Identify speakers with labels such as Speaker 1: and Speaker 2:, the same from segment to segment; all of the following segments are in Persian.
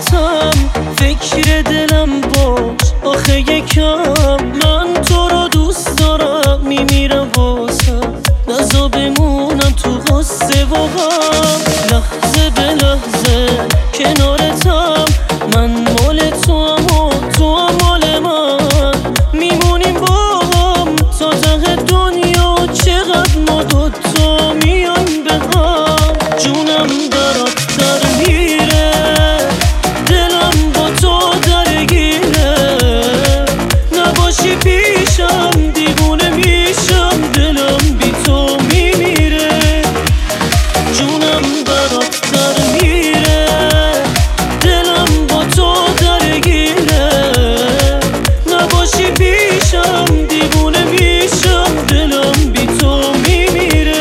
Speaker 1: کنارتم فکر دلم باش آخه یکم من تو رو دوست دارم میمیرم واسم نزا بمونم تو غصه و غم لحظه به لحظه کنارتم من مال تو هم و تو هم مال من میمونیم با هم تا ته دنیا چقدر ما دوتا میایم به هم جونم برات در میره دلم با تو درگیره نباشی پیشم دیوونه میشم دلم بی تو میمیره جونم برات در میره دلم با تو درگیره نباشی پیشم دیوونه میشم دلم بی تو میمیره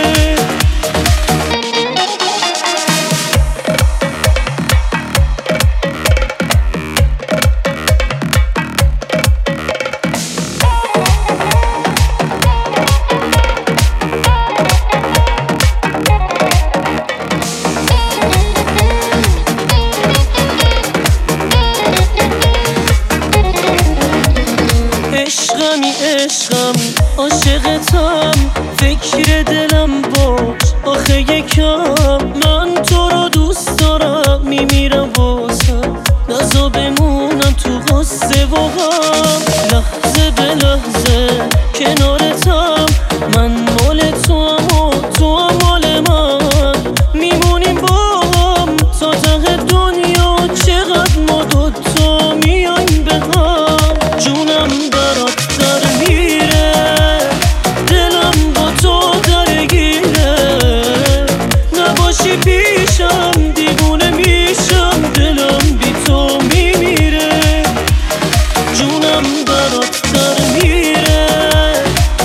Speaker 1: عشقمی عاشقتم فکر دلم باش آخه یکم من تو رو دوست دارم میمیرم واسم نزا بمونم تو غصه و غم لحظه به لحظه کنارتم من مال تو هم و تو هم مال من میمونیم با هم تا ته دنیا چقدر ما دوتا میایم به هم جونم برات در میره دلم با تو درگیره نباشی پیشم دیوونه میشم دلم بی تو میمیره جونم برات در میره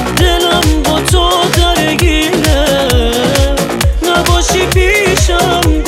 Speaker 1: دلم با تو درگیره نباشی پیشم